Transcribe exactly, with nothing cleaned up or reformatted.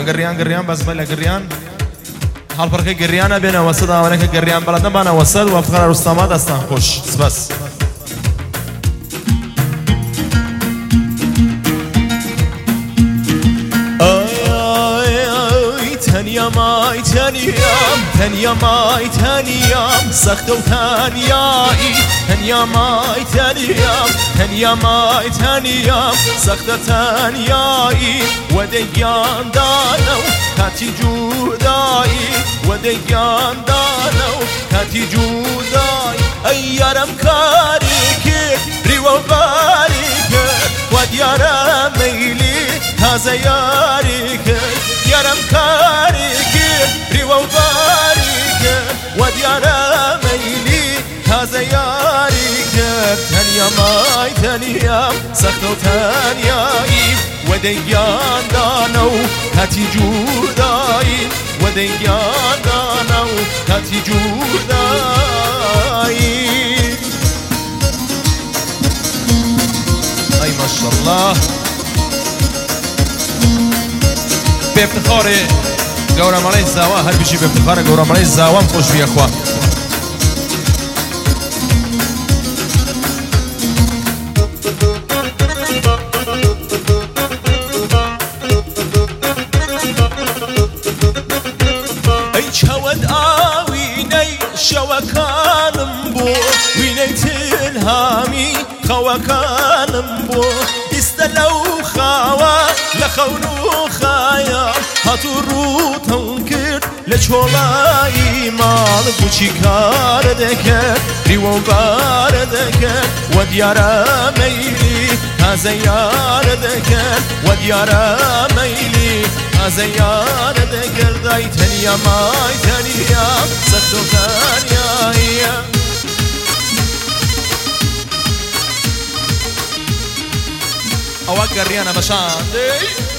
قريان قريان بس بلا قريان حال فرقي قريانا بين وسطا ولك قريان بلدنا بانا وسط وافتخار رستمات استان خوش بس تنيا ماي تنيام تنيا ماي تنيام سختو تنياي تنيا ماي تنيام تنيا ماي تنيام سختو تنياي وديان دانو كاتي جوداي وديان دانو كاتي جوداي اي يارم كاريك ريو باريك وديارم ميلي تازه ياريك يارم كاريك ريو باريك وديارم ميلي تازه ياريك تنيا ماي تنيا سختو تنياي وديان دانو كاتي جوداي وديان دانو كاتي جوداي اي ما شاء الله بافتخار گەورە مەڵەی زاوا هەر بچی بافتخارە گەورە مەڵەی زاوام خۆش بی ئەخوا ئەی چاوەند ئاوینەی شەوەکانم بۆ وینەی تلهامی خەوەکانم بۆ بیستە لەو خاوە لە خەون و خایە هاتوو ڕووتەم کرد لە چۆڵایی ماڵ بچی کارە دەکرد ریوە بارە دەکرد وە دیارە مەیلی تازە یارە دەکرد وە دیارە مەیلی تازە یارە دەکرد ئای تەنیا مای تەنیا سەختۆ تەنیایە ئەوە گەڕیانە بەشاندەی